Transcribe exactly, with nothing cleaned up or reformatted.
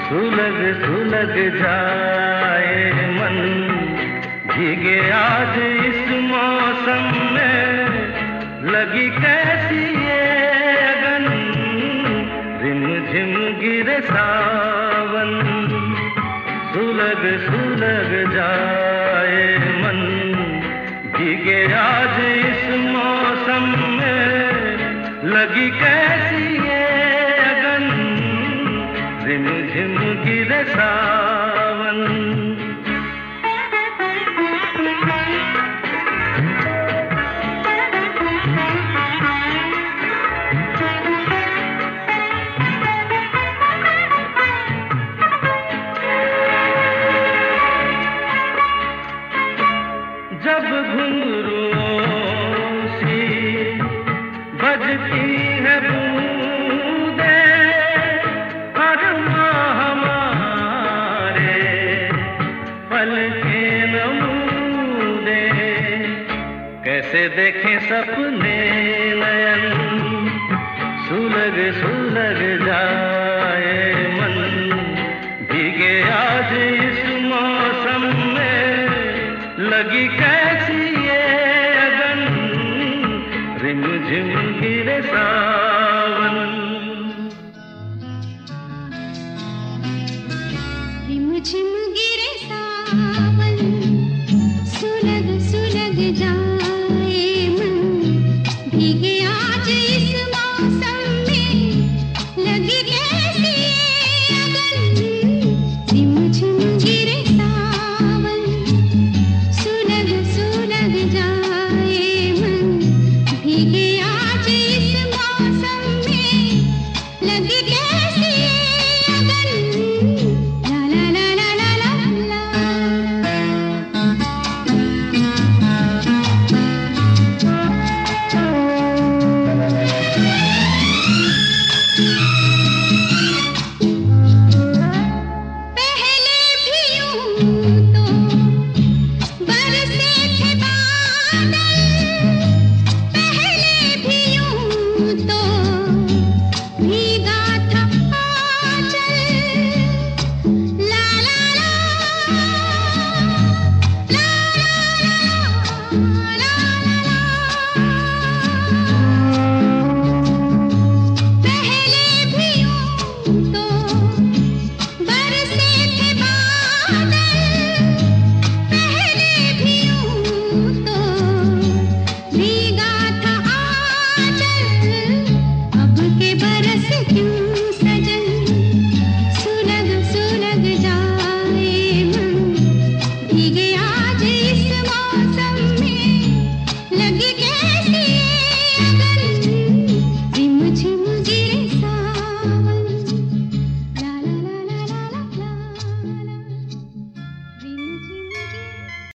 सुलग सुलग जाए मन, भीगे आज इस मौसम में, लगी कैसी ये अगन, रिम झिम गिरे सावन। सुलग सुलग जाए मन, भीगे आज इस मौसम में, लगी कैसी ये अगन, रिम झिम गिरे सावन। जब घुंघरूओं सी बजती है बूंदे, हर माह हमारे पलके नमूदे, कैसे देखें सपने नयन, सुलग सुलग जाए मन, भीगे आज इस मौसम में, लगी कैसी ये अगन, रिम झिम गिरे सावन। रिम झिम गिरे सावन, सुलग सुलग जाए मन, भीगे आज इस मौसम में, लगी कैसी ये अगन, रिम झिम गिरे सावन। सुलग सुलग जाए मन, भीगे आज इस मौसम में, लगी